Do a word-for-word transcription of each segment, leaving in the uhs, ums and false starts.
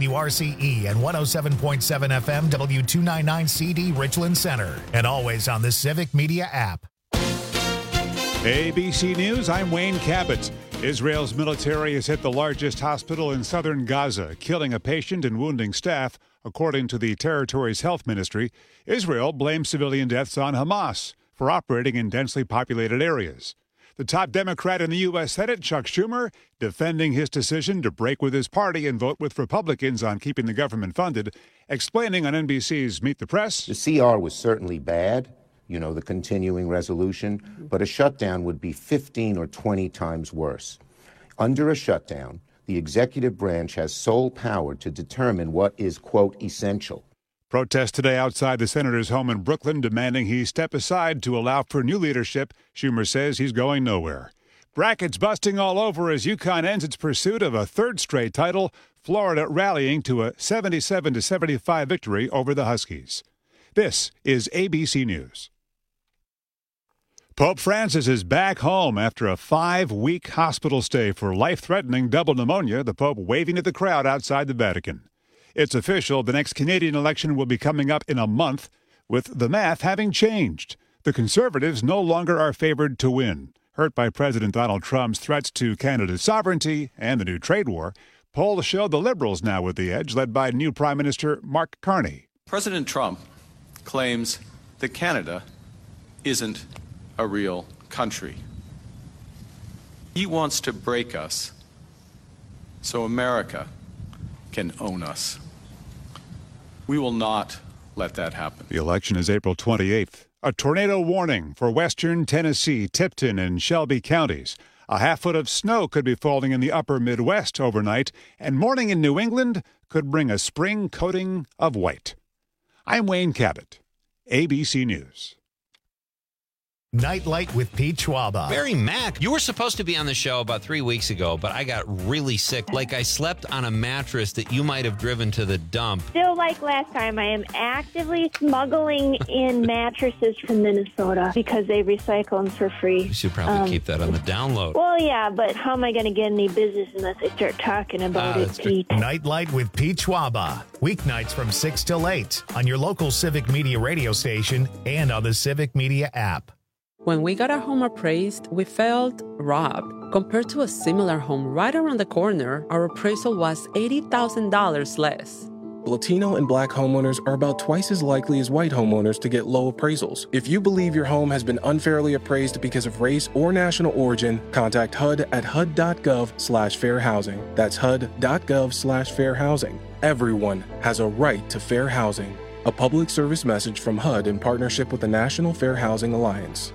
W R C E and one oh seven point seven F M W two ninety-nine C D Richland Center. And always on the Civic Media app. A B C News, I'm Wayne Cabot. Israel's military has hit the largest hospital in southern Gaza, killing a patient and wounding staff, according to the territory's health ministry. Israel blames civilian deaths on Hamas for operating in densely populated areas. The top Democrat in the U S. Senate, Chuck Schumer, defending his decision to break with his party and vote with Republicans on keeping the government funded, explaining on N B C's Meet the Press. The C R was certainly bad, you know, the continuing resolution, but a shutdown would be fifteen or twenty times worse. Under a shutdown, the executive branch has sole power to determine what is, quote, essential. Protests today outside the senator's home in Brooklyn demanding he step aside to allow for new leadership. Schumer says he's going nowhere. Brackets busting all over as UConn ends its pursuit of a third straight title, Florida rallying to a seventy-seven to seventy-five victory over the Huskies. This is A B C News. Pope Francis is back home after a five-week hospital stay for life-threatening double pneumonia, the Pope waving at the crowd outside the Vatican. It's official, the next Canadian election will be coming up in a month, with the math having changed. The Conservatives no longer are favored to win. Hurt by President Donald Trump's threats to Canada's sovereignty and the new trade war, polls show the Liberals now with the edge, led by new Prime Minister Mark Carney. President Trump claims that Canada isn't a real country. He wants to break us so America can own us. We will not let that happen. The election is April twenty-eighth. A tornado warning for western Tennessee, Tipton, and Shelby counties. A half foot of snow could be falling in the upper Midwest overnight, and morning in New England could bring a spring coating of white. I'm Wayne Cabot, A B C News. Nightlight with Pete Schwaba. Barry Mack, you were supposed to be on the show about three weeks ago, but I got really sick. Like I slept on a mattress that you might have driven to the dump. Still like last time, I am actively smuggling in mattresses from Minnesota because they recycle them for free. You should probably um, keep that on the download. Well, yeah, but how am I going to get any business unless I start talking about uh, it, Pete? Nightlight with Pete Schwaba. Weeknights from six till eight on your local Civic Media radio station and on the Civic Media app. When we got our home appraised, we felt robbed. Compared to a similar home right around the corner, our appraisal was eighty thousand dollars less. Latino and Black homeowners are about twice as likely as white homeowners to get low appraisals. If you believe your home has been unfairly appraised because of race or national origin, contact H U D at H U D dot gov slash fair housing. That's H U D dot gov slash fair housing. Everyone has a right to fair housing. A public service message from H U D in partnership with the National Fair Housing Alliance.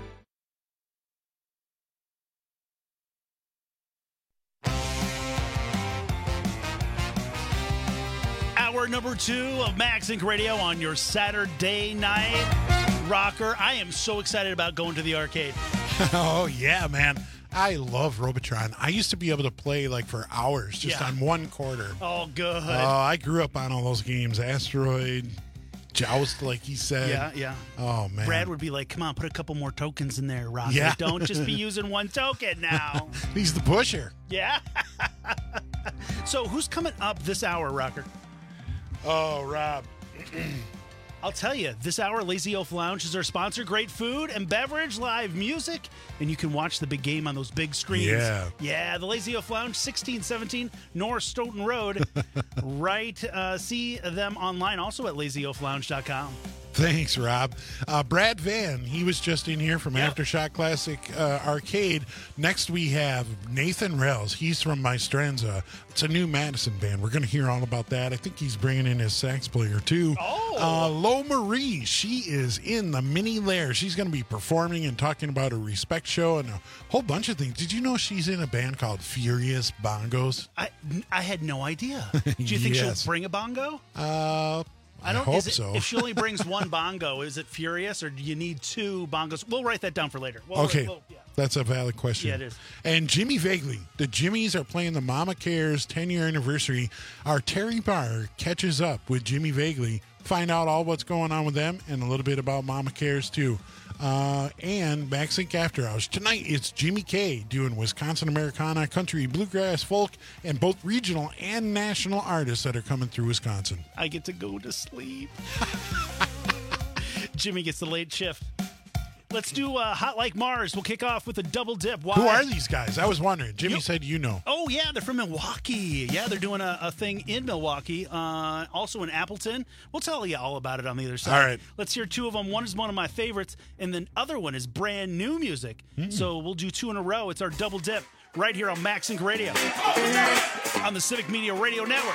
Number two of Max Inc Radio on your Saturday night rocker. I am so excited about going to the arcade. Oh, yeah, man. I love Robotron. I used to be able to play like for hours just yeah. on one quarter. Oh, good. Oh, I grew up on all those games. Asteroid, Joust, like he said. Yeah, yeah. Oh, man. Brad would be like, come on, put a couple more tokens in there, Rocker. Yeah. Don't just be using one token now. He's the pusher. Yeah. So who's coming up this hour, Rocker? Oh, Rob. I'll tell you, this hour, Lazy Oaf Lounge is our sponsor. Great food and beverage, live music, and you can watch the big game on those big screens. Yeah. Yeah, the Lazy Oaf Lounge, sixteen seventeen North Stoughton Road. Right. Uh, see them online, also at lazy oaf lounge dot com. Thanks, Rob. Uh, Brad Van, he was just in here from yep. Aftershock Classic uh, Arcade. Next we have Nathan Rells. He's from Maestranza. It's a new Madison band. We're going to hear all about that. I think he's bringing in his sax player, too. Oh. Uh, Lo Marie, she is in the Mini Lair. She's going to be performing and talking about her Respect show and a whole bunch of things. Did you know she's in a band called Furious Bongos? I, I had no idea. Do you think yes. she'll bring a bongo? Uh... I, don't, I hope it, so. If she only brings one bongo, is it Furious, or do you need two bongos? We'll write that down for later. We'll, okay, we'll, yeah. That's a valid question. Yeah, it is. And Jimmy Vagley, the Jimmies are playing the Mama Cares ten-year anniversary. Our Terry Barr catches up with Jimmy Vagley, find out all what's going on with them, and a little bit about Mama Cares, too. Uh, and Backsync After Hours. Tonight, it's Jimmy K doing Wisconsin Americana, country, bluegrass, folk, and both regional and national artists that are coming through Wisconsin. I get to go to sleep. Jimmy gets the late shift. Let's do uh, Hot Like Mars. We'll kick off with a double dip. Why? Who are these guys? I was wondering. Jimmy You- said you know. Oh, yeah, they're from Milwaukee. Yeah, they're doing a, a thing in Milwaukee, uh, also in Appleton. We'll tell you all about it on the other side. All right. Let's hear two of them. One is one of my favorites, and the other one is brand new music. Mm. So we'll do two in a row. It's our double dip right here on Maxink Radio on the Civic Media Radio Network.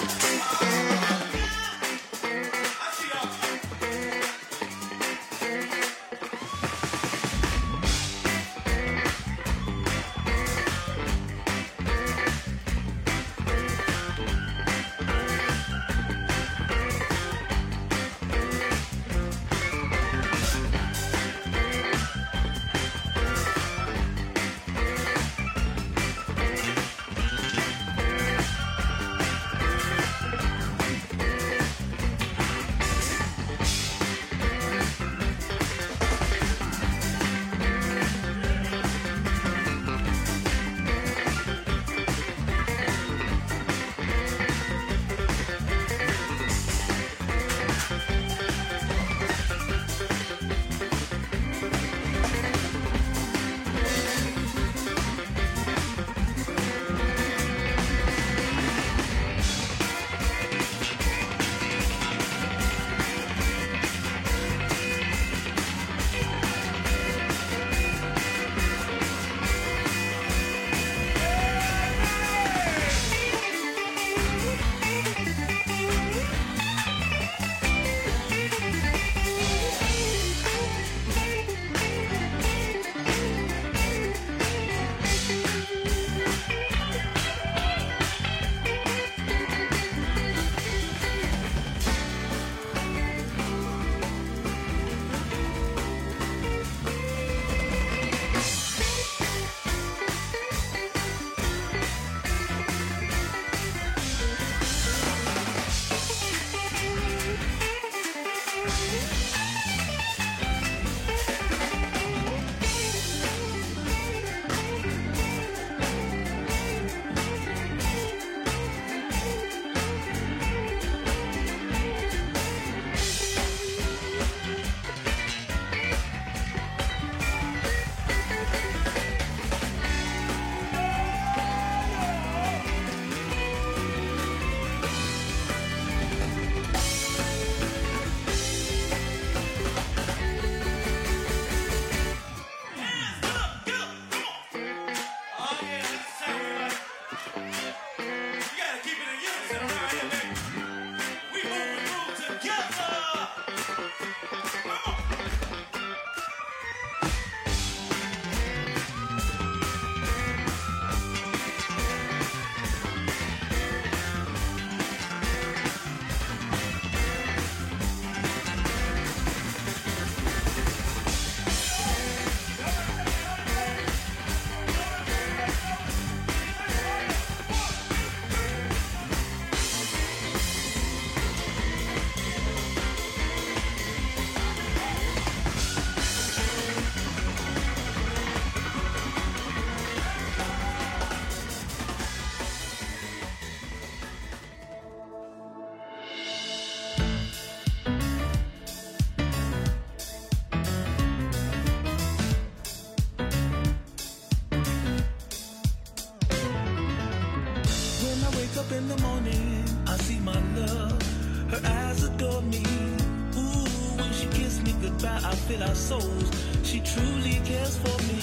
up in the morning, I see my love, her eyes adore me. Ooh, when she kissed me goodbye, I feel our souls, she truly cares for me.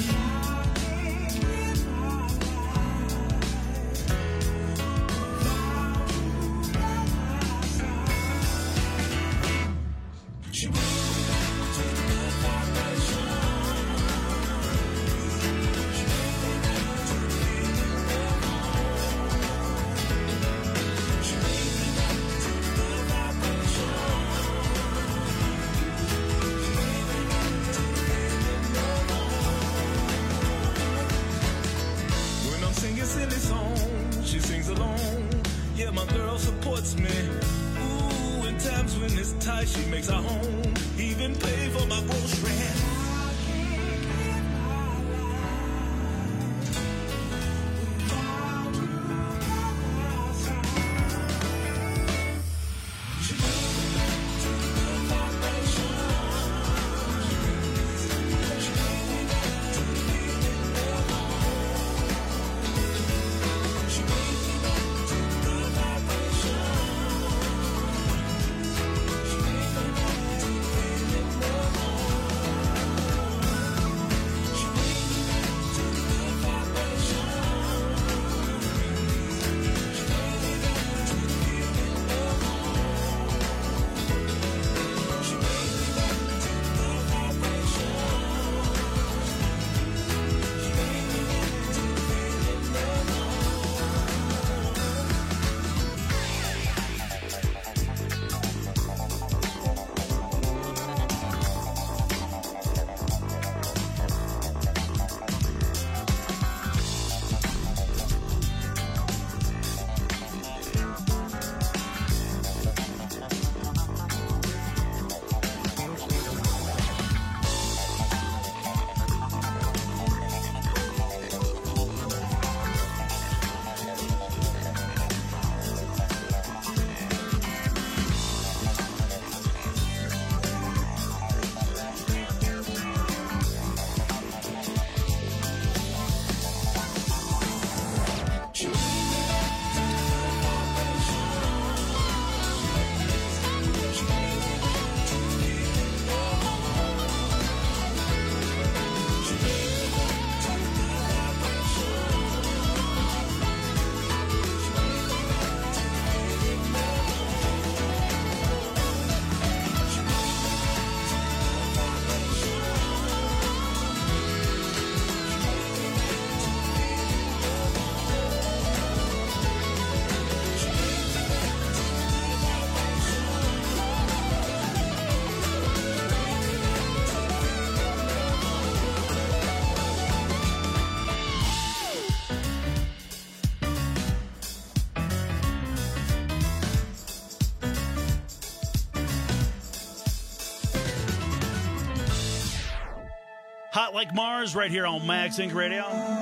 She silly song, she sings along. Yeah, my girl supports me. Ooh, in times when it's tight, she makes her home. Even pay for my groceries. Hot Like Mars right here on Max Inc Radio.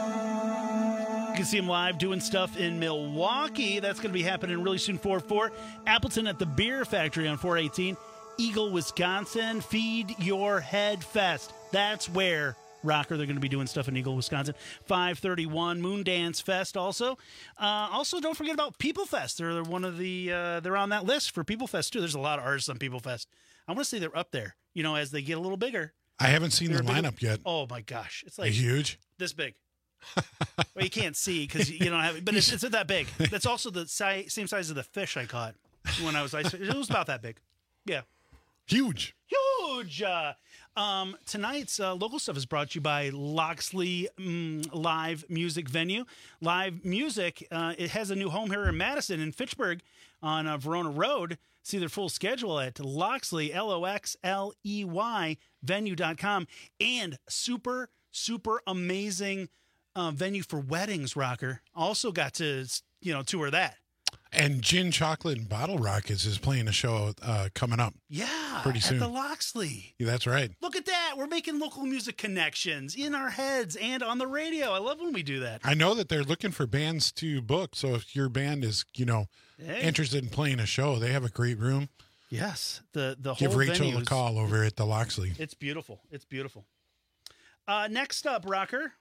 You can see him live doing stuff in Milwaukee. That's going to be happening really soon. four four Appleton at the Beer Factory on four eighteen. Eagle, Wisconsin. Feed Your Head Fest. That's where, Rocker, they're going to be doing stuff in Eagle, Wisconsin. five thirty-one Moondance Fest also. Uh, also, don't forget about People Fest. They're one of the, uh, they're on that list for People Fest, too. There's a lot of artists on People Fest. I want to say they're up there, you know, as they get a little bigger. I haven't seen the They're big- lineup yet. Oh, my gosh. It's They're like huge. this big. Well, you can't see because you don't have it, but it's, it's that big. That's also the si- same size of the fish I caught when I was ice. It was about that big. Yeah. Huge. Huge. Uh, um, tonight's uh, local stuff is brought to you by Loxley mm, Live Music Venue. Live Music, uh, it has a new home here in Madison and Fitchburg on uh, Verona Road. See their full schedule at Loxley, L O X L E Y, venue dot com. And super, super amazing uh, venue for weddings, Rocker. Also got to, you know, tour that. And Gin Chocolate and Bottle Rockets is playing a show uh, coming up. Yeah, pretty soon. At the Loxley. Yeah, that's right. Look at that. We're making local music connections in our heads and on the radio. I love when we do that. I know that they're looking for bands to book. So if your band is, you know, Hey. interested in playing a show, they have a great room. Yes. The the Give whole Rachel venue a is- call over at the Loxley. It's beautiful. It's beautiful. Uh, next up, Rocker.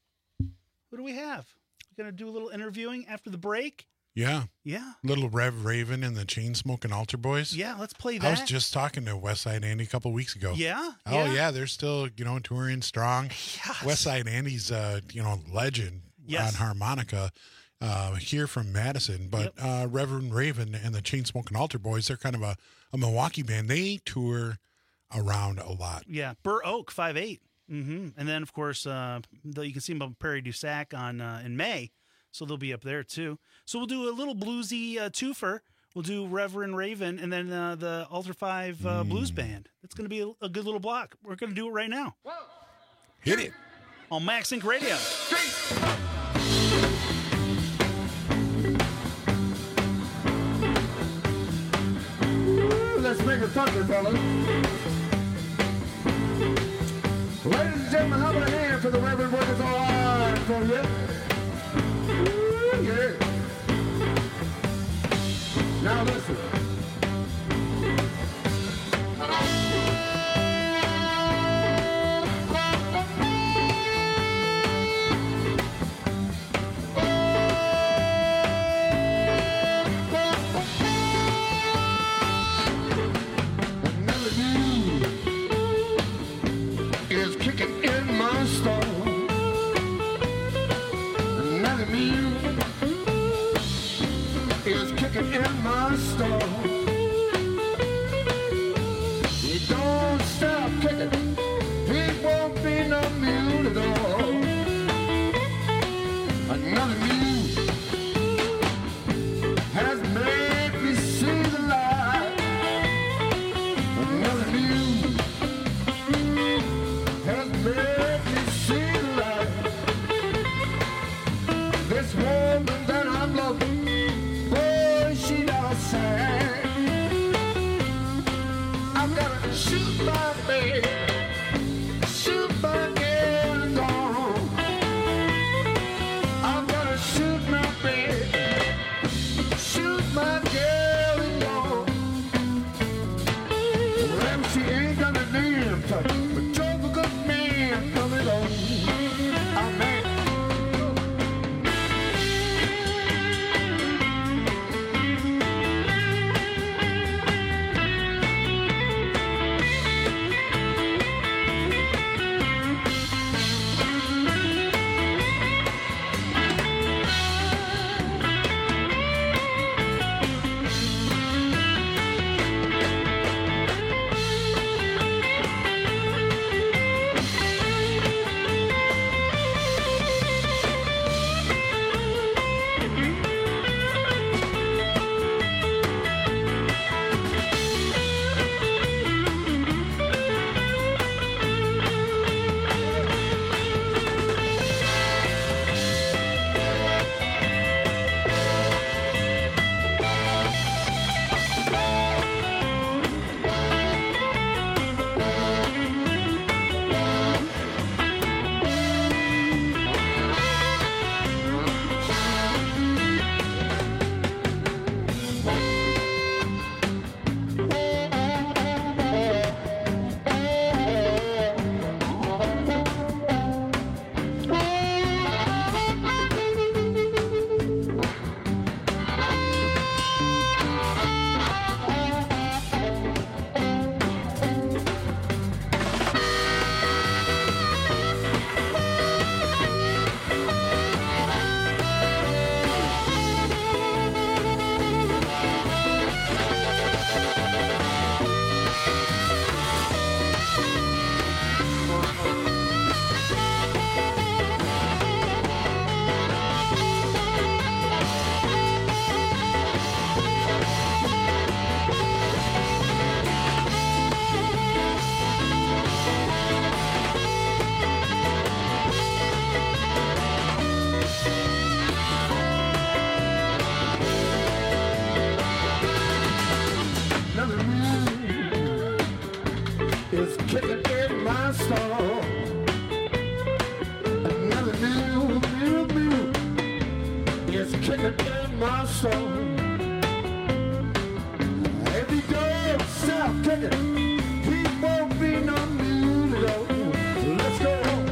Who do we have? We're going to do a little interviewing after the break. Yeah. Yeah. Little Rev Raven and the Chain Smoking Altar Boys. Yeah, let's play that. I was just talking to Westside Andy a couple weeks ago. Yeah? Oh, Yeah. yeah. They're still, you know, touring strong. Yes. Westside Andy's, uh, you know, legend Yes. on harmonica uh, here from Madison. But uh, Reverend Raven and the Chain Smoking Altar Boys, they're kind of a, a Milwaukee band. They tour around a lot. Yeah. Burr Oak, five eight. Mm-hmm. And then, of course, uh, the, you can see them on Prairie du Sac on, uh, in May. So they'll be up there, too. So we'll do a little bluesy uh, twofer. We'll do Reverend Raven and then uh, the Altar five uh, Mm. Blues Band. That's going to be a, a good little block. We're going to do it right now. Hit it. On Max Inc Radio. Let's make it funky, fellas. Ladies and gentlemen, how about a hand for the Reverend Workers All Right for you? Ooh, yeah. Now listen. Is kicking in my stall. Another music is kicking in my stall. kicking in my soul. Another new, new, new is kicking in my soul. Every day self kicking, he won't be no new low. Let's go home.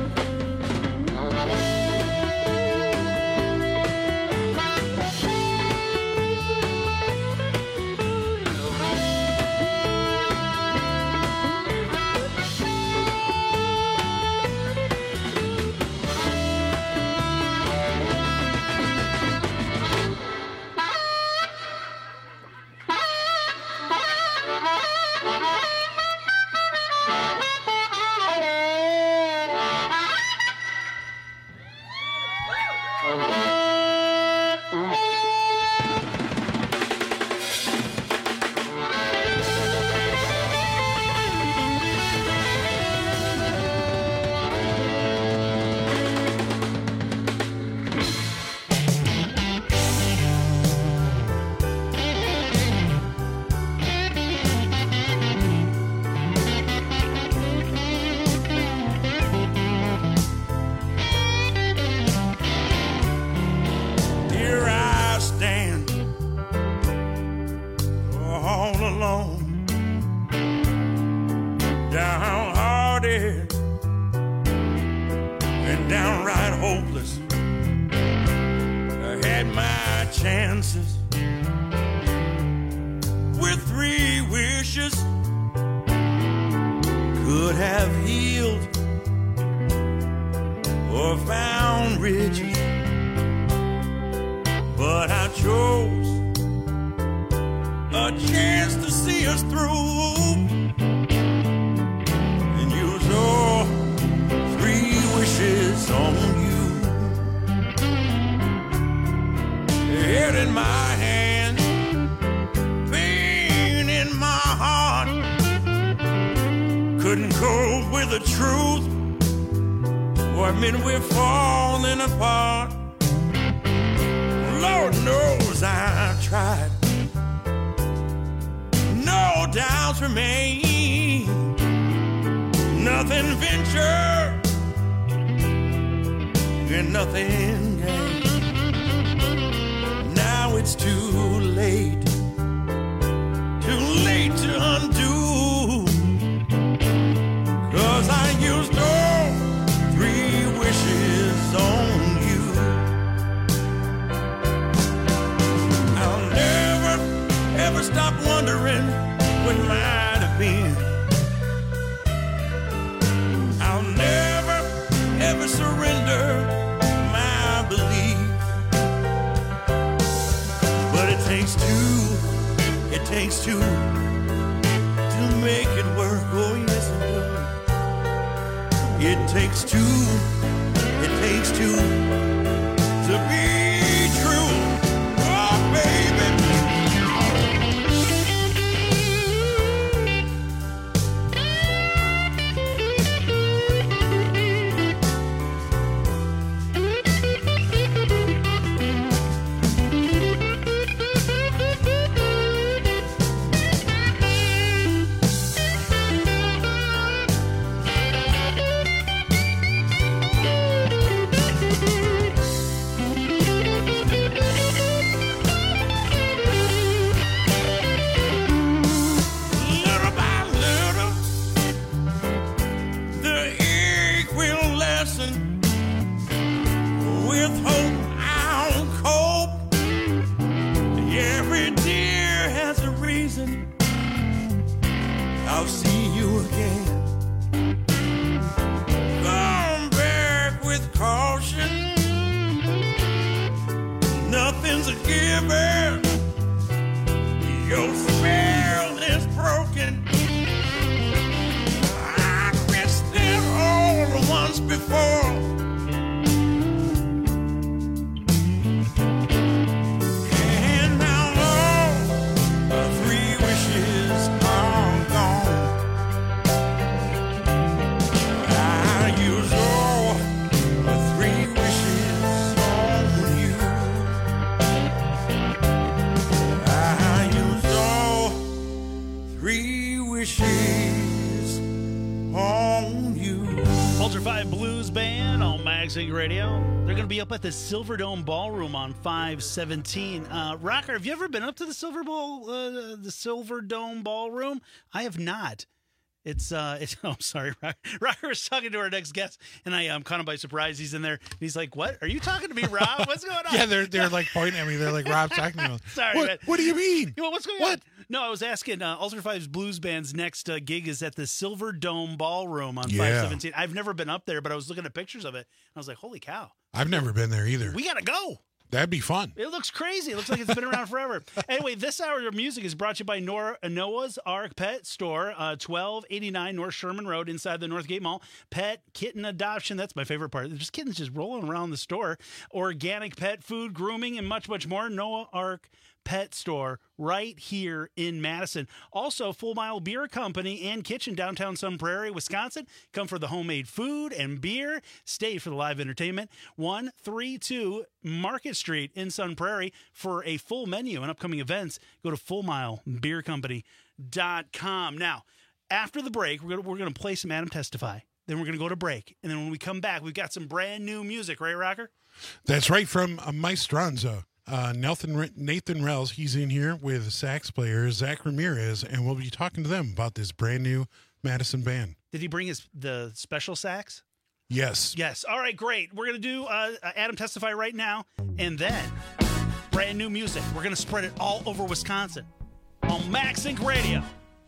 Ulster five Blues Band on Magazine Radio. They're going to be up at the Silverdome Ballroom on five seventeen. Uh, Rocker, have you ever been up to the Silver Bowl, uh, the Silverdome Ballroom? I have not. It's, uh, it's, oh, I'm sorry. Rocker, Rocker was talking to our next guest, and I am um, caught him by surprise. He's in there, and he's like, what? Are you talking to me, Rob? What's going on? Yeah, they're they're like pointing at me. They're like, Rob's talking to me. Sorry, what, man. What do you mean? You know, what's going what? on? No, I was asking, uh, Ulster five's Blues Band's next uh, gig is at the Silverdome Ballroom on Yeah. five seventeen. I've never been up there, but I was looking at pictures of it, and I was like, holy cow. I've never been there either. We got to go. That'd be fun. It looks crazy. It looks like it's been around forever. Anyway, this hour of music is brought to you by Nor- Noah's Ark Pet Store, uh, twelve eighty-nine North Sherman Road inside the Northgate Mall. Pet kitten adoption. That's my favorite part. There's kittens just rolling around the store. Organic pet food, grooming, and much, much more. Noah Ark Pet Store right here in Madison. Also, Full Mile Beer Company and Kitchen, downtown Sun Prairie, Wisconsin. Come for the homemade food and beer. Stay for the live entertainment. one thirty-two Market Street in Sun Prairie. For a full menu and upcoming events, go to full mile beer company dot com. Now, after the break, we're going we're gonna play some Adam Testify. Then we're going to go to break. And then when we come back, we've got some brand new music, right, Rocker? That's right, from uh, Maestranza. Uh, Nathan, Nathan Rels, he's in here with sax player Zach Ramirez, and we'll be talking to them about this brand new Madison band. Did he bring his the special sax? Yes. Yes. All right, great. We're going to do uh, Adam Testify right now, and then brand new music. We're going to spread it all over Wisconsin on MaxInc Radio.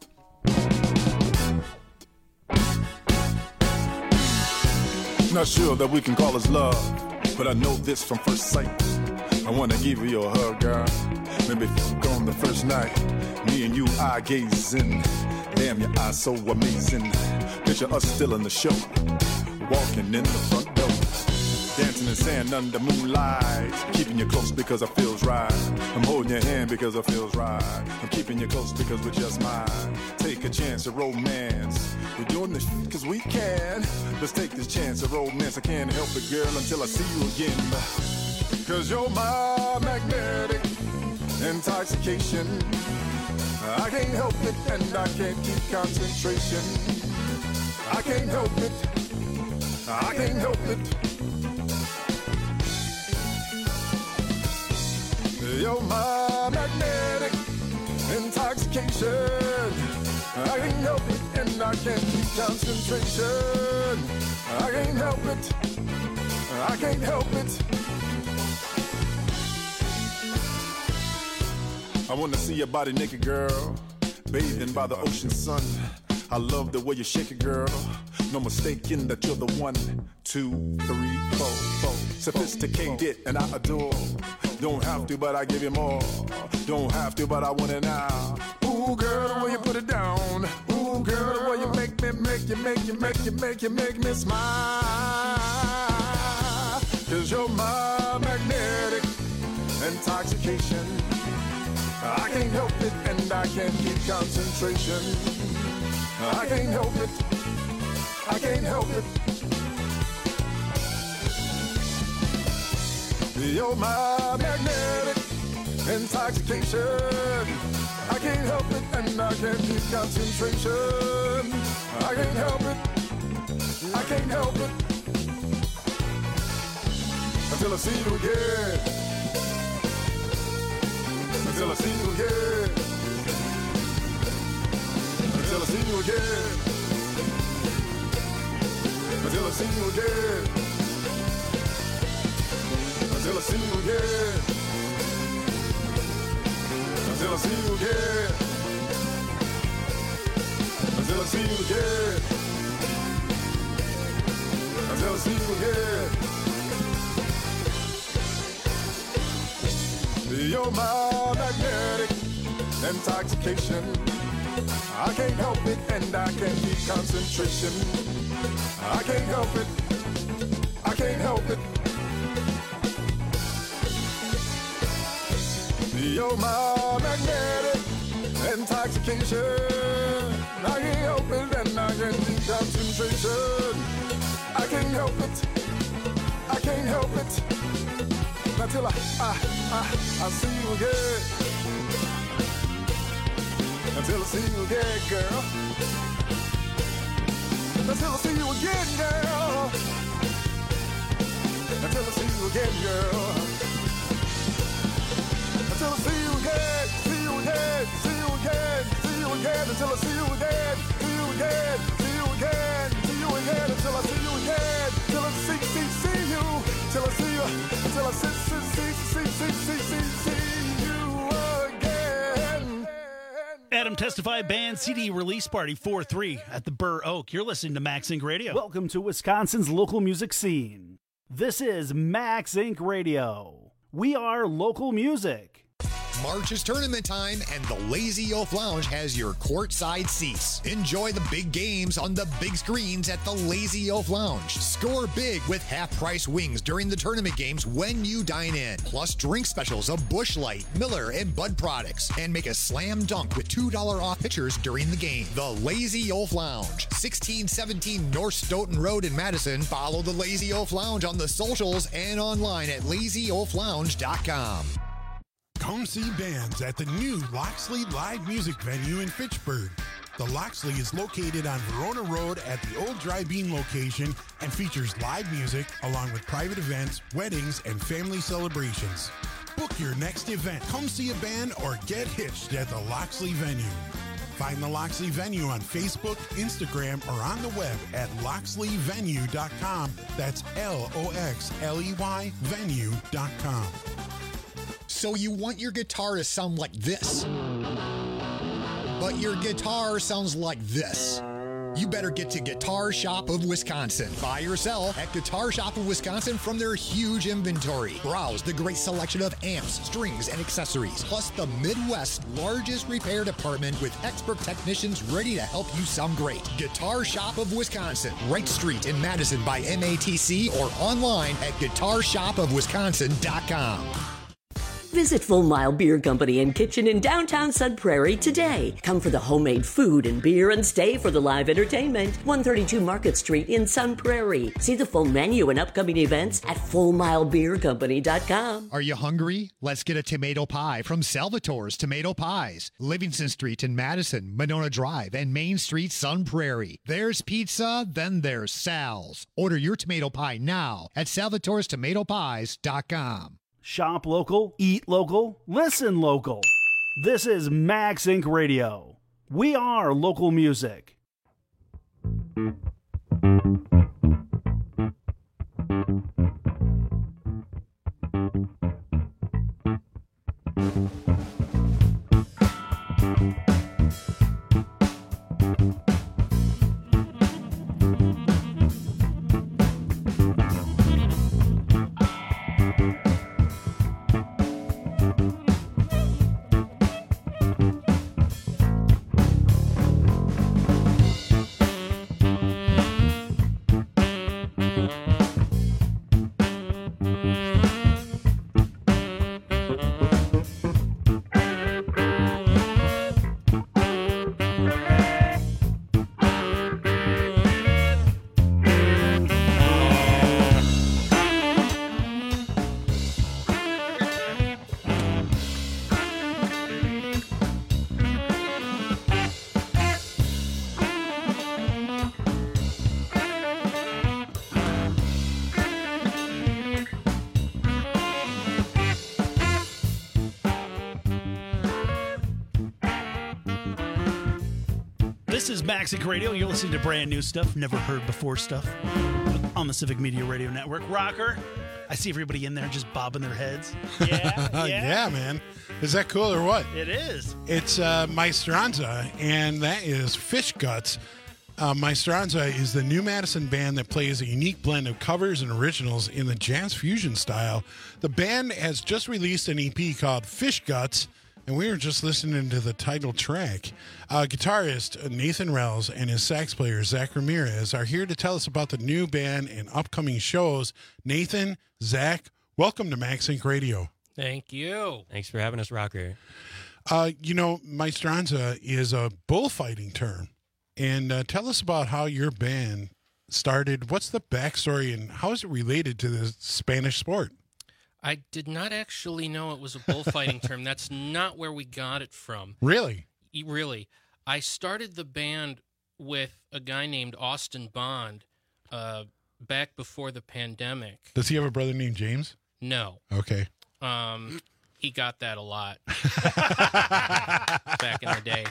Not sure that we can call this love, but I know this from first sight. I wanna give you a hug, girl. Maybe on the first night, me and you eye gazing. Damn, your eyes so amazing. Picture us still in the show, walking in the front door, dancing in sand under moonlight. Keeping you close because it feels right. I'm holding your hand because it feels right. I'm keeping you close because we're just mine. Take a chance of romance. We're doing this shit cause we can. Let's take this chance of romance. I can't help it, girl, until I see you again. Cause you're my magnetic intoxication. I can't help it and I can't keep concentration. I can't help it. I can't help it. You're my magnetic intoxication. I can't help it and I can't keep concentration. I can't help it. I can't help it. I wanna see your body naked, girl, bathing by the ocean sun. I love the way you shake it, girl. No mistaking that you're the one. Two, three, four, four. Sophisticated and I adore. Don't have to, but I give you more. Don't have to, but I want it now. Ooh, girl, the way you put it down. Ooh, girl, the way you make me, make you, make you, make you, make you, make me smile. Cause you're my magnetic intoxication. I can't help it and I can't keep concentration. I can't help it. I can't help it. You're my magnetic intoxication. I can't help it and I can't keep concentration. I can't help it. I can't help it. Until I see you again. Until I see you again. Until I see you again. Until I see you again. Until I see you again. Until I see you again. Until I see you again. Until I see you again. You're my magnetic intoxication. I can't help it and I can't keep concentration. I can't help it. I can't help it. You're my magnetic intoxication. I can't help it and I can't keep concentration. I can't help it. I can't help it. Until I, I, I, I see you again. Until I see you again, girl. Until I see you again, girl. Until I see you again, girl. Until I see you again, see you again, see you again, see you again. Until I see you again, see you again, see you again, see you again. Until I see you again, till I see, see, see you, till I see you, until I see, see, see, see, see, see, see, see you again. Adam Testify Band C D release party four three at the Burr Oak. You're listening to Max Inc Radio. Welcome to Wisconsin's local music scene. This is Max Inc Radio. We are local music. March is tournament time, and the Lazy Oaf Lounge has your courtside seats. Enjoy the big games on the big screens at the Lazy Oaf Lounge. Score big with half-price wings during the tournament games when you dine in. Plus drink specials of Busch Light, Miller, and Bud products. And make a slam dunk with two dollars off pitchers during the game. The Lazy Oaf Lounge, sixteen seventeen North Stoughton Road in Madison. Follow the Lazy Oaf Lounge on the socials and online at lazy oaf lounge dot com. Come see bands at the new Loxley Live Music Venue in Fitchburg. The Loxley is located on Verona Road at the old Dry Bean location and features live music along with private events, weddings, and family celebrations. Book your next event. Come see a band or get hitched at the Loxley Venue. Find the Loxley Venue on Facebook, Instagram, or on the web at loxley venue dot com. That's L O X L E Y venue dot com. So you want your guitar to sound like this, but your guitar sounds like this. You better get to Guitar Shop of Wisconsin. Buy or sell at Guitar Shop of Wisconsin from their huge inventory. Browse the great selection of amps, strings, and accessories, plus the Midwest's largest repair department with expert technicians ready to help you sound great. Guitar Shop of Wisconsin, Wright Street in Madison by M A T C, or online at guitar shop of wisconsin dot com. Visit Full Mile Beer Company and Kitchen in downtown Sun Prairie today. Come for the homemade food and beer and stay for the live entertainment. one thirty-two Market Street in Sun Prairie. See the full menu and upcoming events at full mile beer company dot com. Are you hungry? Let's get a tomato pie from Salvatore's Tomato Pies. Livingston Street in Madison, Monona Drive, and Main Street, Sun Prairie. There's pizza, then there's Sal's. Order your tomato pie now at salvatores tomato pies dot com. Shop local, eat local, listen local. This is Max Inc Radio. We are local music. This is Max Inc Radio. You're listening to brand new stuff, never heard before stuff on the Civic Media Radio Network. Rocker, I see everybody in there just bobbing their heads. Yeah, yeah. Yeah, man. Is that cool or what? It is. It's uh, Maestranza, and that is Fish Guts. Uh, Maestranza is the new Madison band that plays a unique blend of covers and originals in the jazz fusion style. The band has just released an E P called Fish Guts, and we were just listening to the title track. Uh, guitarist Nathan Rells and his sax player Zach Ramirez are here to tell us about the new band and upcoming shows. Nathan, Zach, welcome to Max Inc Radio. Thank you. Thanks for having us, Rocker. Uh, you know, Maestranza is a bullfighting term. And uh, tell us about how your band started. What's the backstory and how is it related to the Spanish sport? I did not actually know it was a bullfighting term. That's not where we got it from. Really? Really. I started the band with a guy named Austin Bond uh, back before the pandemic. Does he have a brother named James? No. Okay. Um, he got that a lot back in the day.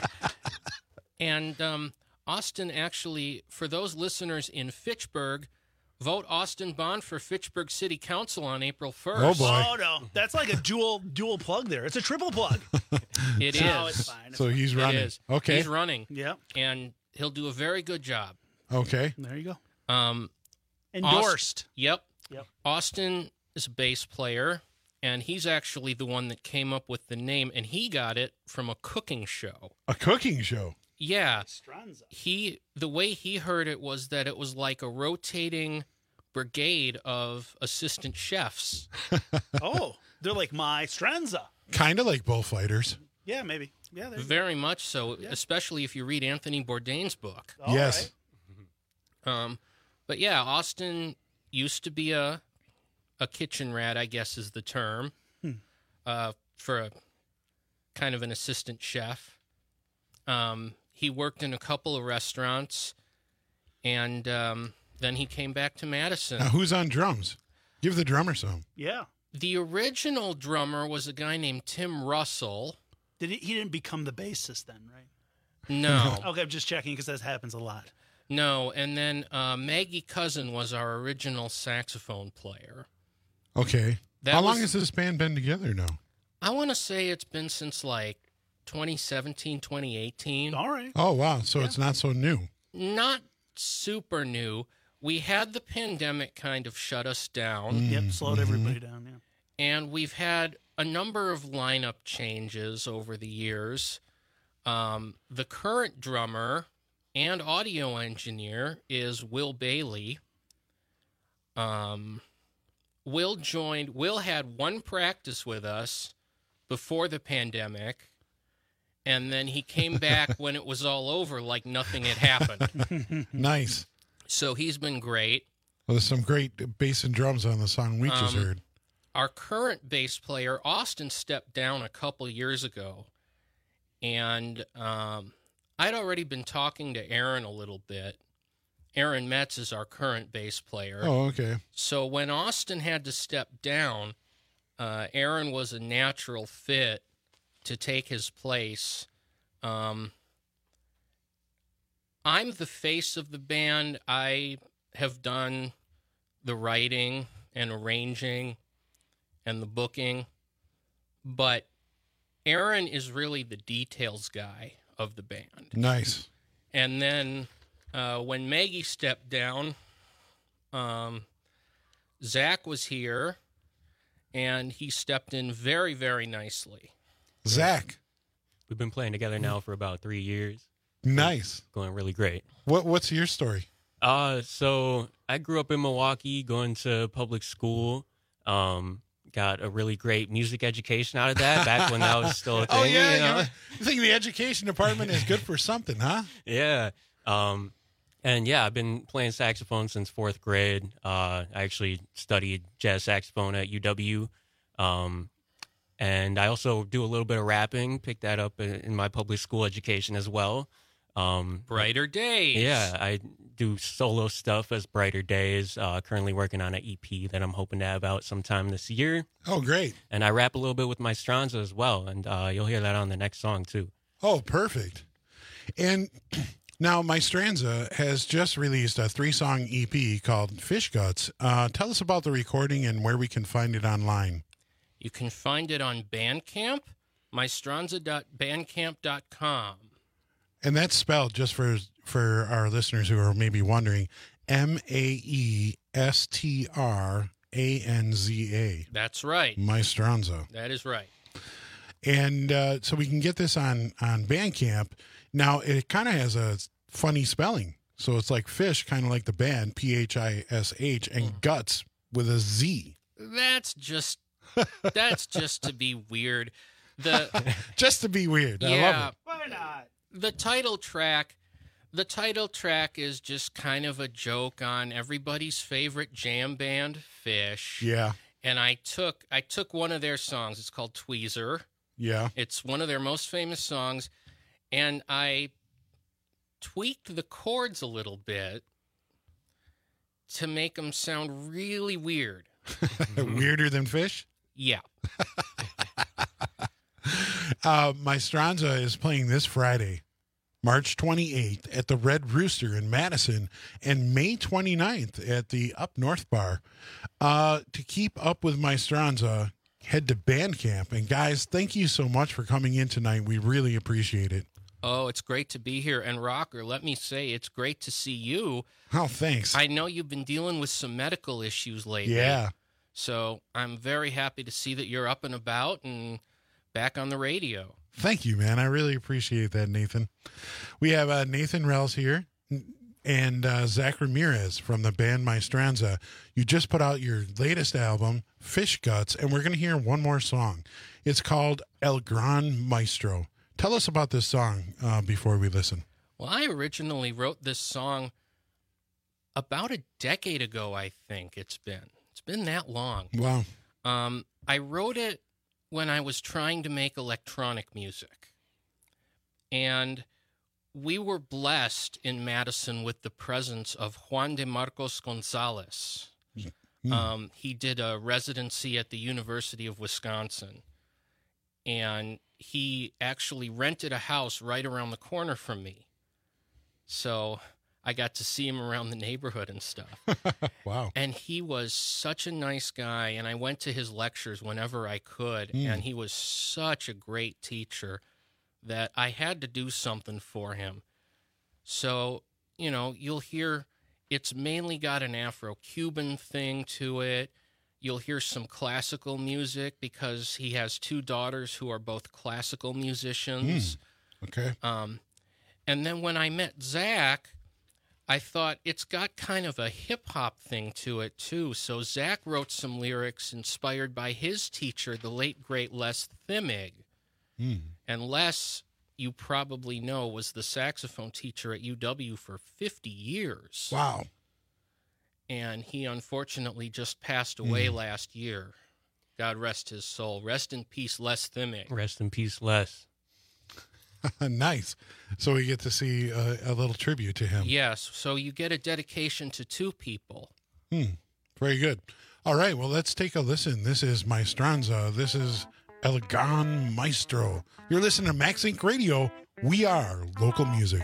And um, Austin actually, for those listeners in Fitchburg, vote Austin Bond for Fitchburg City Council on April first. Oh, boy. Oh, no. That's like a dual dual plug there. It's a triple plug. It is. No, it's fine. It's So he's running. It is. Okay. He's running. Yep. And he'll do a very good job. Okay. There you go. Um, Endorsed. Aust- yep. Yep. Austin is a bass player, and he's actually the one that came up with the name, and he got it from a cooking show. A cooking show? Yeah. Stranza. He the way he heard it was that it was like a rotating brigade of assistant chefs. Oh, they're like my Stranza. Kind of like bullfighters. Yeah, maybe. Yeah, there you Very much so, especially if you read Anthony Bourdain's book. All yes. Um, but yeah, Austin used to be a a kitchen rat, I guess is the term, Hmm. uh, for a kind of an assistant chef. Um, he worked in a couple of restaurants, and um, then he came back to Madison. Now, who's on drums? Give the drummer some. Yeah. The original drummer was a guy named Tim Russell. Did he, he didn't become the bassist then, right? No. Okay, I'm just checking because that happens a lot. No, and then uh, Maggie Cousin was our original saxophone player. Okay. That How long was- has this band been together now? I want to say it's been since like twenty seventeen, twenty eighteen. All right. Oh, wow. So it's not so new. Not super new. We had the pandemic kind of shut us down. Yep, slowed everybody down, yeah. And we've had a number of lineup changes over the years. Um, the current drummer and audio engineer is Will Bailey. Um, Will joined, Will had one practice with us before the pandemic, and then he came back when it was all over like nothing had happened. Nice. So he's been great. Well, there's some great bass and drums on the song we just Um, heard. Our current bass player, Austin, stepped down a couple years ago, and um, I'd already been talking to Aaron a little bit. Aaron Metz is our current bass player. Oh, okay. So when Austin had to step down, uh, Aaron was a natural fit to take his place. Um, I'm the face of the band. I have done the writing and arranging and the booking, but Aaron is really the details guy of the band. Nice. And then uh, when Maggie stepped down, um, Zach was here, and he stepped in very, very nicely. Zach. We've been playing together now for about three years. Nice. Going really great. What What's your story? Uh, so I grew up in Milwaukee, going to public school. Um, got a really great music education out of that back when that was still a thing. Oh, yeah. you know? You you think the education department is good for something, huh? Yeah. Um, and yeah, I've been playing saxophone since fourth grade. Uh, I actually studied jazz saxophone at U W. Um, and I also do a little bit of rapping, picked that up in, in my public school education as well. Um, Brighter Days. Yeah, I do solo stuff as Brighter Days. Uh, currently working on an E P that I'm hoping to have out sometime this year. Oh, great. And I rap a little bit with my Stranza as well, and uh, you'll hear that on the next song, too. Oh, perfect. And now my Stranza has just released a three-song E P called Fish Guts. Uh, tell us about the recording and where we can find it online. You can find it on Bandcamp, my stranza dot bandcamp dot com. And that's spelled, just for for our listeners who are maybe wondering, M A E S T R A N Z A. That's right. Maestranza. That is right. And uh, so we can get this on, on Bandcamp. Now, it kind of has a funny spelling. So it's like fish, kind of like the band, P H I S H, and guts with a Z. That's just that's just to be weird. The Just to be weird. I yeah, love it. Why not? The title track, the title track is just kind of a joke on everybody's favorite jam band, Fish. Yeah. And I took I took one of their songs. It's called Tweezer. Yeah. It's one of their most famous songs, and I tweaked the chords a little bit to make them sound really weird. Weirder than Fish? Yeah. uh, Maestranza is playing this Friday, March twenty-eighth at the Red Rooster in Madison, and May twenty-ninth at the Up North Bar. Uh, to keep up with Maestranza, head to Bandcamp. And guys, thank you so much for coming in tonight. We really appreciate it. Oh, it's great to be here. And Rocker, let me say, it's great to see you. Oh, thanks. I know you've been dealing with some medical issues lately. Yeah. So I'm very happy to see that you're up and about and back on the radio. Thank you, man. I really appreciate that, Nathan. We have uh, Nathan Rels here and uh, Zach Ramirez from the band Maestranza. You just put out your latest album, Fish Guts, and we're going to hear one more song. It's called El Gran Maestro. Tell us about this song uh, before we listen. Well, I originally wrote this song about a decade ago, I think it's been. It's been that long. Wow. Um, I wrote it when I was trying to make electronic music. And we were blessed in Madison with the presence of Juan de Marcos Gonzalez. Mm. Um, he did a residency at the University of Wisconsin. And he actually rented a house right around the corner from me. So I got to see him around the neighborhood and stuff. Wow. And he was such a nice guy, and I went to his lectures whenever I could, Mm. and he was such a great teacher that I had to do something for him. So, you know, you'll hear it's mainly got an Afro-Cuban thing to it. You'll hear some classical music because he has two daughters who are both classical musicians. Mm. Okay. Um, and then when I met Zach, I thought it's got kind of a hip-hop thing to it, too. So Zach wrote some lyrics inspired by his teacher, the late, great Les Thimig. Mm. And Les, you probably know, was the saxophone teacher at U W for fifty years. Wow. And he unfortunately just passed away Mm. last year. God rest his soul. Rest in peace, Les Thimig. Rest in peace, Les. Nice. So we get to see a, a little tribute to him. Yes, so you get a dedication to two people. Hmm. Very good. All right, well, let's take a listen. This is Maestranza. This is El Gran Maestro. You're listening to Max Inc Radio. We are local music.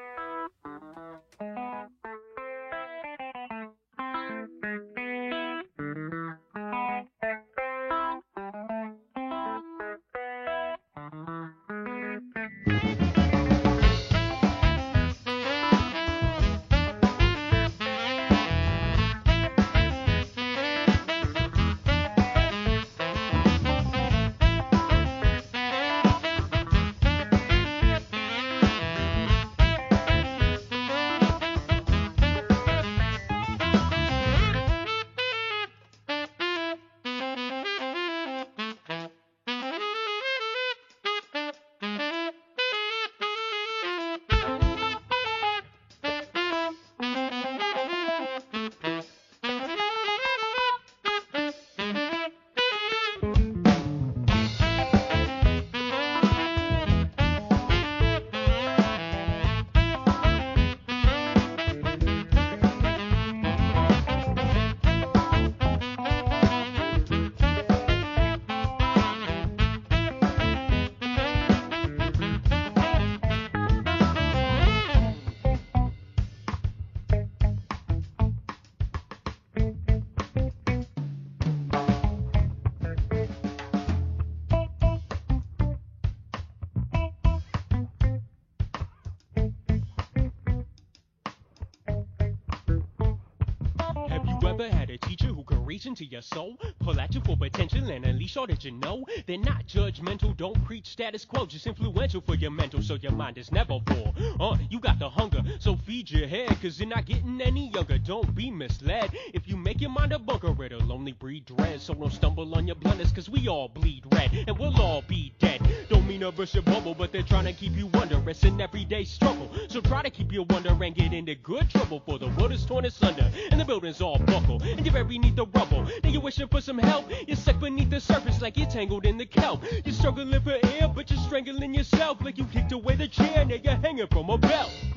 Into your soul, pull at you for potential and unleash all that you know. They're not judgmental, don't preach status quo, just influential for your mental, so your mind is never full. Uh, you got the hunger, so feed your head, cause you're not getting any younger. Don't be misled. If you make your mind a bunker, it'll only breed dread. So don't stumble on your blunders, cause we all bleed red, and we'll all be dead. Don't mean to burst your bubble, but they're trying to keep you under. It's an everyday struggle, so try to keep your wonder and get into good trouble. For the world is torn asunder, and the buildings all buckle, and you're buried beneath the rubble. Then you're wishing for some help. You're stuck beneath the surface like you're tangled in the kelp. You're struggling for air, but you're strangling yourself like you kicked away the chair. Now you're hanging from a belt. You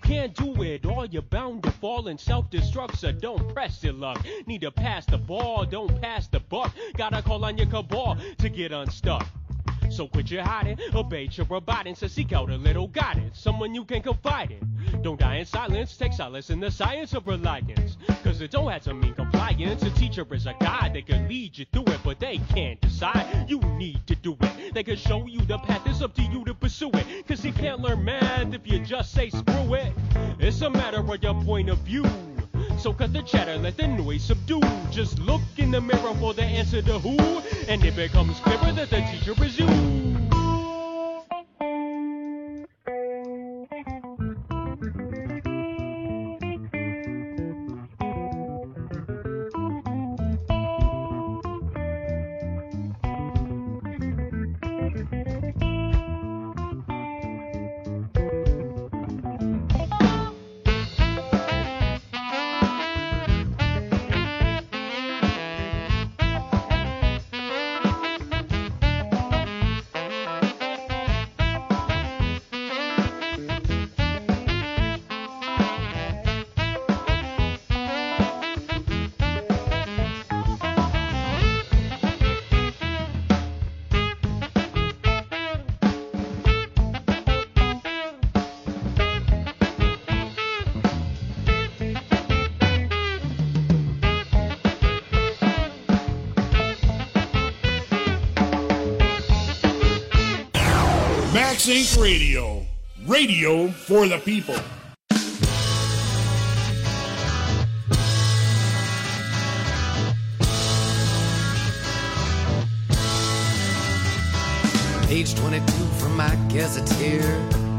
can't do it all, you're bound to fall and self-destruct, so don't press your luck. Need to pass the ball, don't pass the buck. Gotta call on your cabal to get unstuck. So quit your hiding, obey your abiding, so seek out a little guidance, someone you can confide in. Don't die in silence, take solace in the science of reliance, cause it don't have to mean compliance. A teacher is a guide, they can lead you through it, but they can't decide, you need to do it. They can show you the path, it's up to you to pursue it, cause you can't learn math if you just say screw it. It's a matter of your point of view. So cut the chatter, let the noise subdue. Just look in the mirror for the answer to who, and it becomes clearer that the teacher is you. Max Inc Radio, radio for the people. Page twenty-two from my gazetteer,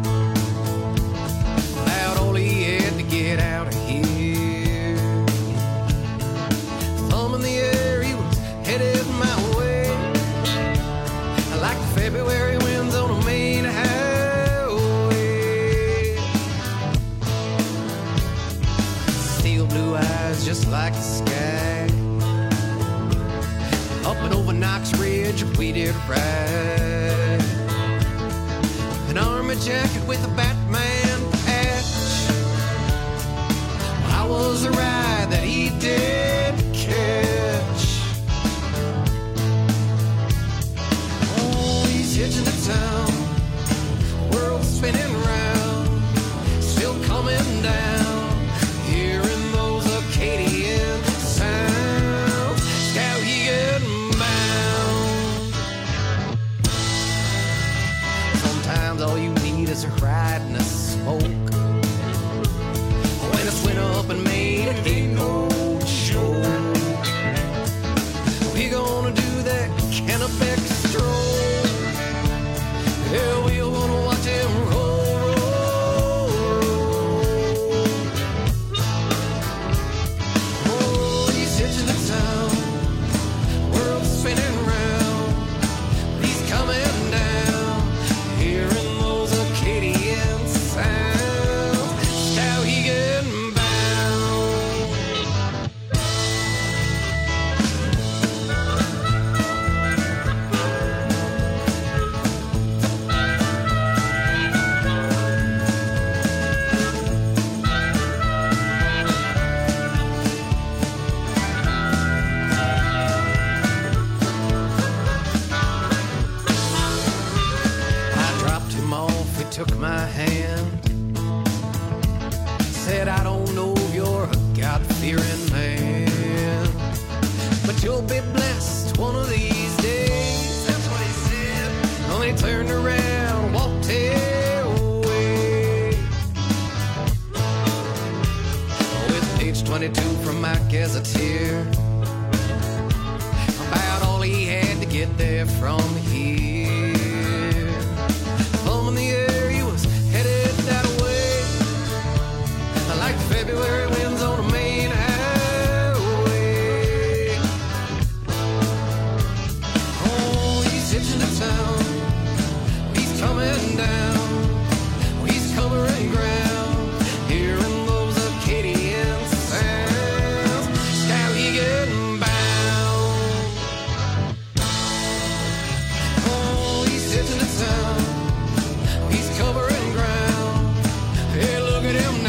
about all he had to get out of here. Thumb in the air, he was headed my way, like the February winds on a main highway. Steel blue eyes just like the sky, up and over Knox Ridge we did ride. An army jacket with a Batman patch, I was a ride that he did catch. Oh, he's hitching to town, world spinning round, still coming down, hearing those Acadian sounds. Scout he getting bound. Sometimes all you need is a ride and a smoke. When it's went up and made, it ain't no joke. We gonna do that Kennebec stroll. Yeah, we gonna watch him roll, roll, roll. Oh, he's hitching the town, world spinning round, he's coming down, hearing those Acadian sounds. How he getting bound. I dropped him off, he took my hand, said, I don't know if you're a God-fearing man, but you'll be blessed one of these days. That's what he said. Well, he turned around, walked away. With page twenty-two from my gazetteer, about all he had to get there from here. Thumb in the air, he was headed that way, like February winds on a main highway. Oh, he's hitching to town, he's coming down, he's covering ground, hearing those Acadian sounds. How he getting bound. Oh, he's hitching to town, he's covering ground. Hey, look at him now.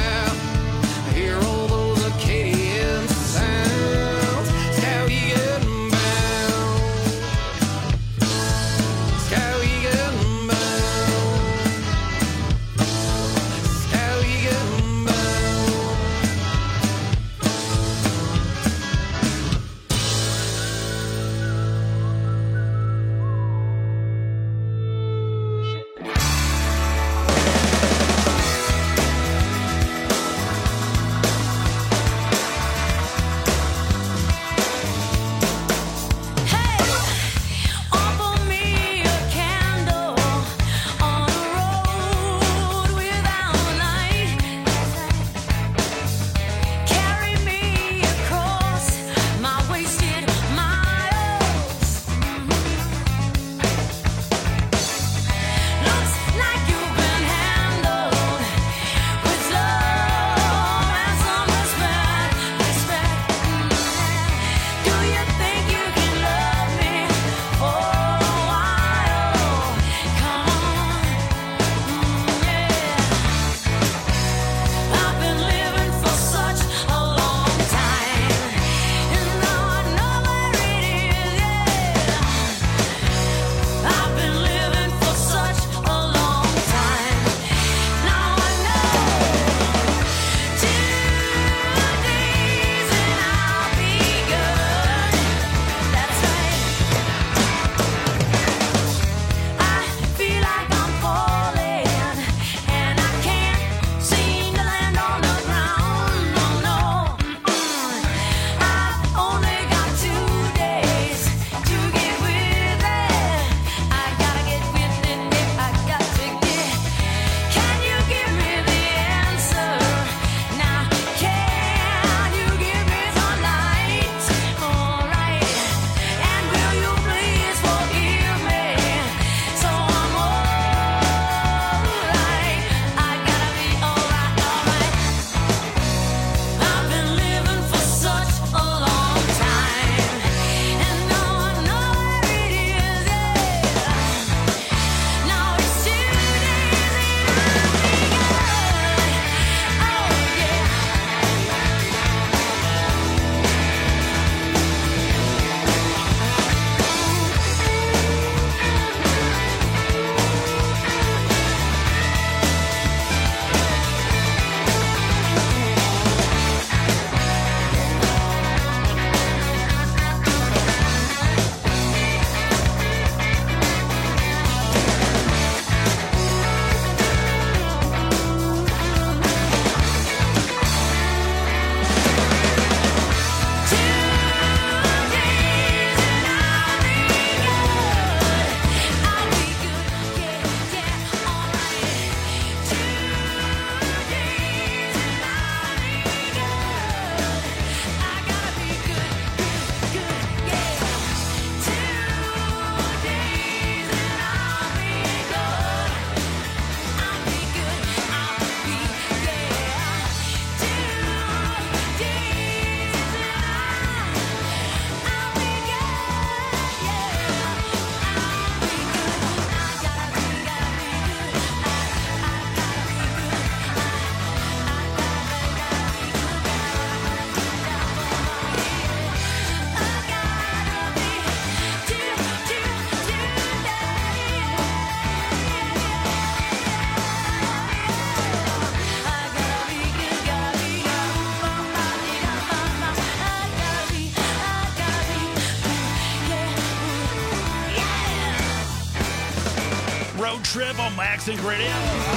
Trip on Max Inc Radio.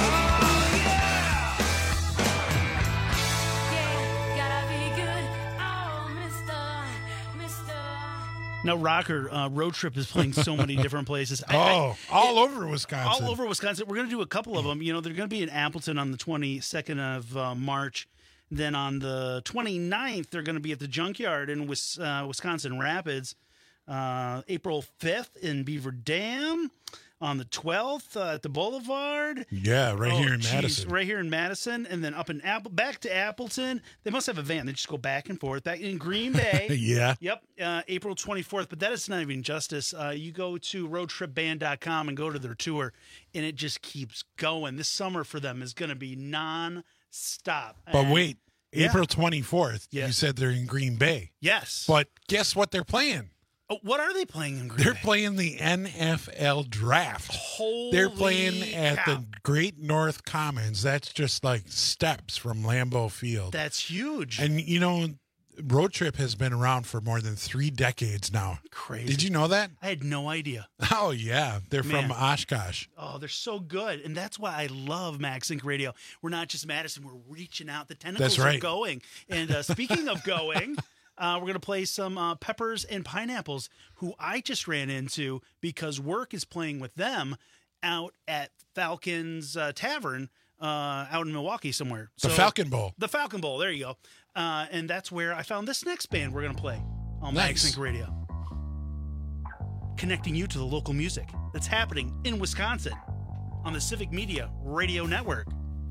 Now, Rocker, uh, Road Trip is playing so many different places. I, oh, I, all it, over Wisconsin. All over Wisconsin. We're going to do a couple of them. You know, they're going to be in Appleton on the twenty-second of uh, March. Then on the twenty-ninth, they're going to be at the Junkyard in Wis- uh, Wisconsin Rapids. Uh, April fifth in Beaver Dam. On the twelfth uh, at the Boulevard. Yeah, right oh, here in geez, Madison. Right here in Madison. And then up in Apple, back to Appleton. They must have a van. They just go back and forth. Back in Green Bay. Yeah. Yep. Uh, April twenty-fourth. But that is not even justice. Uh, you go to road trip band dot com and go to their tour, and it just keeps going. This summer for them is going to be non-stop. But And- wait, Yeah. April twenty-fourth, Yes. you said they're in Green Bay. Yes. But guess what they're playing? Oh, what are they playing in Green They're Bay? playing the N F L draft. Holy They're playing at cow. the Great North Commons. That's just like steps from Lambeau Field. That's huge. And, you know, Road Trip has been around for more than three decades now. Crazy. Did you know that? I had no idea. Oh, yeah. They're Man. from Oshkosh. Oh, they're so good. And that's why I love Max Inc Radio. We're not just Madison, we're reaching out. The tentacles That's right. are going. And uh, speaking of going, uh, we're going to play some uh, Peppers and Pineapples, who I just ran into because work is playing with them out at Falcon's uh, Tavern uh, out in Milwaukee somewhere. The Falcon Bowl. The Falcon Bowl. There you go. Uh, and that's where I found this next band we're going to play on Nice. Max Inc Radio. Connecting you to the local music that's happening in Wisconsin on the Civic Media Radio Network.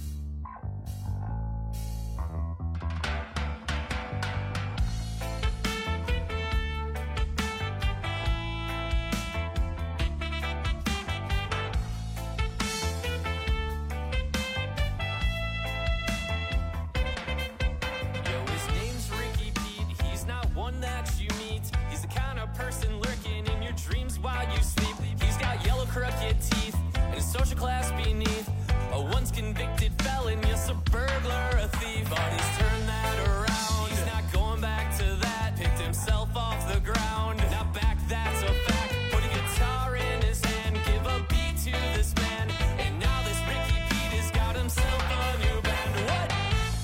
Yo, his name's Ricky Pete. He's not one that you meet. He's the kind of person lurking in your dreams while you sleep. He's got yellow crooked teeth and his social class beneath. A once convicted felon, yes, a burglar, a thief. But he's turned that around. He's not going back to that. Picked himself off the ground. Not back, that's a fact. Put a guitar in his hand, give a beat to this man. And now this Ricky Pete has got himself a new band. What?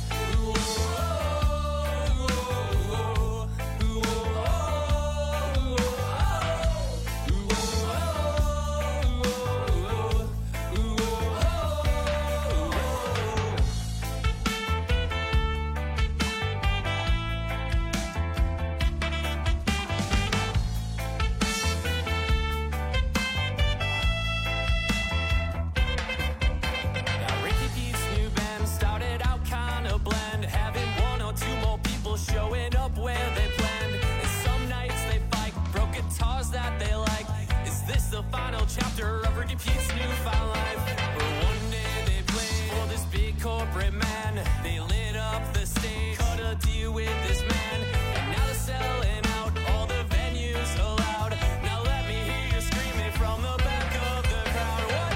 Now Ricky Pete's new band started out kinda bland, having one or two more people showing up where they planned. And some nights they fight, broke guitars that they like. Is this the final chapter of Ricky Pete's newfound life? But one day they played for this big corporate man. They lit up the stage, cut a deal with this man, and now they're selling out all the venues allowed. Now let me hear you screaming from the back of the crowd. What?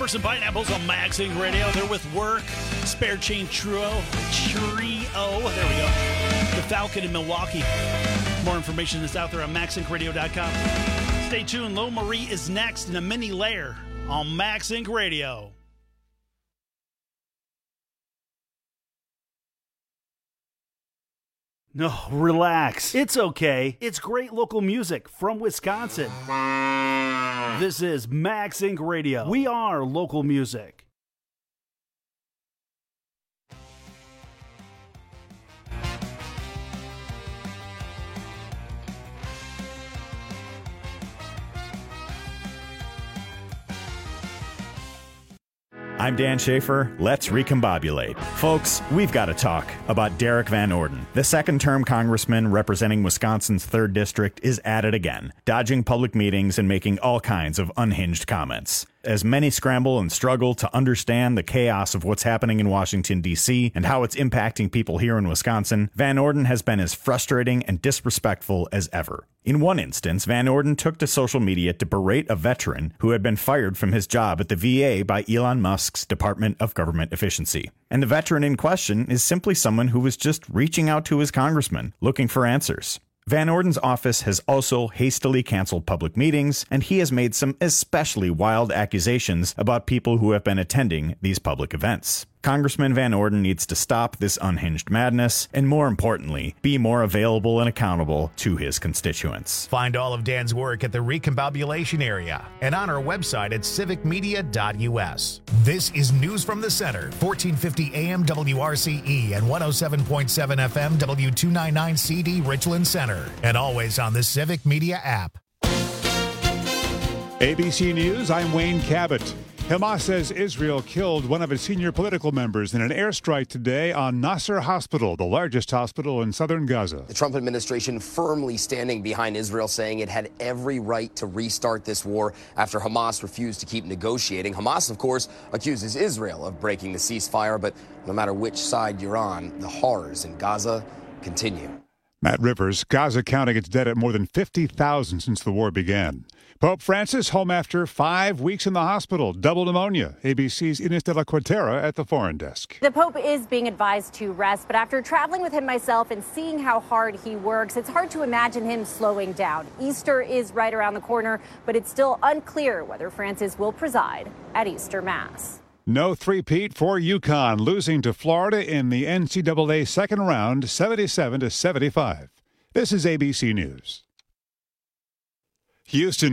Forks and Pineapples on Max Inc Radio. They're with Work, Spare Chain Trio, Trio. There we go. The Falcon in Milwaukee. More information is out there on max inc radio dot com. Stay tuned. Lo Marie is next in a mini layer on Max Inc Radio. No, relax. It's okay. It's great local music from Wisconsin. This is Max Inc Radio. We are local music. I'm Dan Schaefer. Let's recombobulate. Folks, we've got to talk about Derek Van Orden. The second-term congressman representing Wisconsin's third District is at it again, dodging public meetings and making all kinds of unhinged comments. As many scramble and struggle to understand the chaos of what's happening in Washington, D C, and how it's impacting people here in Wisconsin, Van Orden has been as frustrating and disrespectful as ever. In one instance, Van Orden took to social media to berate a veteran who had been fired from his job at the V A by Elon Musk's Department of Government Efficiency. And the veteran in question is simply someone who was just reaching out to his congressman, looking for answers. Van Orden's office has also hastily canceled public meetings, and he has made some especially wild accusations about people who have been attending these public events. Congressman Van Orden needs to stop this unhinged madness, and more importantly, be more available and accountable to his constituents. Find all of Dan's work at the Recombobulation Area and on our website at civic media dot u s. This is News from the Center, fourteen fifty A M W R C E and one oh seven point seven F M W two ninety-nine C D Richland Center, and always on the Civic Media app. A B C News, I'm Wayne Cabot. Hamas says Israel killed one of its senior political members in an airstrike today on Nasser Hospital, the largest hospital in southern Gaza. The Trump administration firmly standing behind Israel, saying it had every right to restart this war after Hamas refused to keep negotiating. Hamas, of course, accuses Israel of breaking the ceasefire, but no matter which side you're on, the horrors in Gaza continue. Matt Rivers, Gaza counting its dead at more than fifty thousand since the war began. Pope Francis home after five weeks in the hospital, double pneumonia. A B C's Ines de la Cuartera at the foreign desk. The Pope is being advised to rest, but after traveling with him myself and seeing how hard he works, it's hard to imagine him slowing down. Easter is right around the corner, but it's still unclear whether Francis will preside at Easter Mass. No three-peat for UConn, losing to Florida in the N C double A second round, seventy-seven to seventy-five. This is A B C News. Houston